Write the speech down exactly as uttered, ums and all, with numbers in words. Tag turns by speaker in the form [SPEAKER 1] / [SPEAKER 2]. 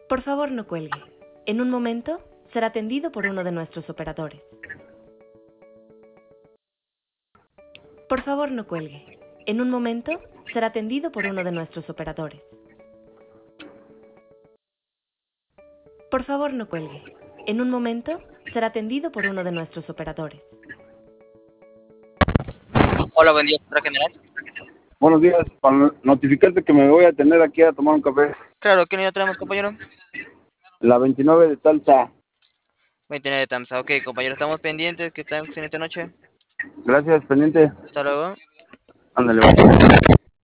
[SPEAKER 1] Por favor, no cuelgue. En un momento será atendido por uno de nuestros operadores. Por favor, no cuelgue. En un momento será atendido por uno de nuestros operadores. Por favor, no cuelgue. En un momento será atendido por uno de nuestros operadores.
[SPEAKER 2] Hola, buen día, señora general.
[SPEAKER 3] Buenos días, para notificarte que me voy a tener aquí a tomar un café.
[SPEAKER 2] Claro, ¿qué niño tenemos, compañero?
[SPEAKER 3] La veintinueve de Talsa.
[SPEAKER 2] veintinueve de Tamsa. Ok, compañero, estamos pendientes. Que tengan excelente noche.
[SPEAKER 3] Gracias, pendiente.
[SPEAKER 2] Hasta luego.
[SPEAKER 3] Ándale, va.